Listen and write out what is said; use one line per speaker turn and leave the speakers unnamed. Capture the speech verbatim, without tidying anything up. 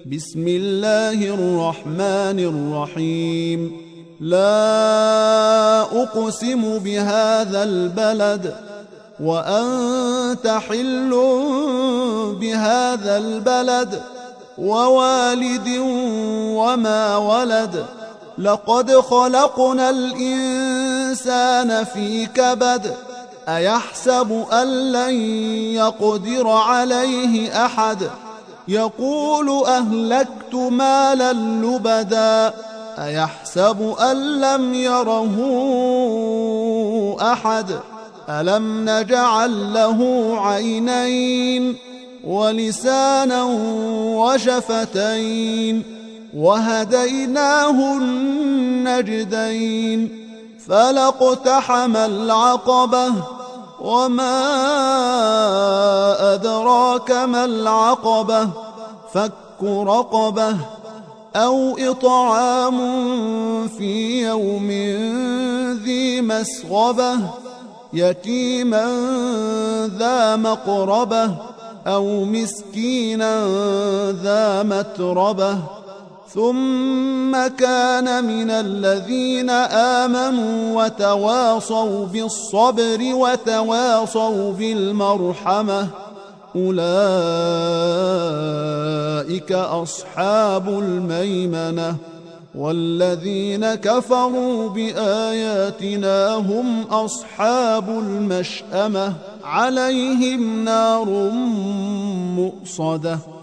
بسم الله الرحمن الرحيم لا أقسم بهذا البلد وأنت حل بهذا البلد ووالد وما ولد لقد خلقنا الإنسان في كبد أيحسب أن لن يقدر عليه أحد يقول أهلكت مالا لبدا أيحسب أن لم يره أحد ألم نجعل له عينين ولسانا وشفتين وهديناه النجدين فلاقتحم العقبة وما أدراك ما العقبة فك رقبة أو إطعام في يوم ذي مسغبة يتيما ذا مقربة أو مسكينا ذا متربة ثم كان من الذين آمنوا وتواصوا بالصبر وتواصوا بالمرحمة أولئك أصحاب الميمنة والذين كفروا بآياتنا هم أصحاب المشأمة عليهم نار مؤصدة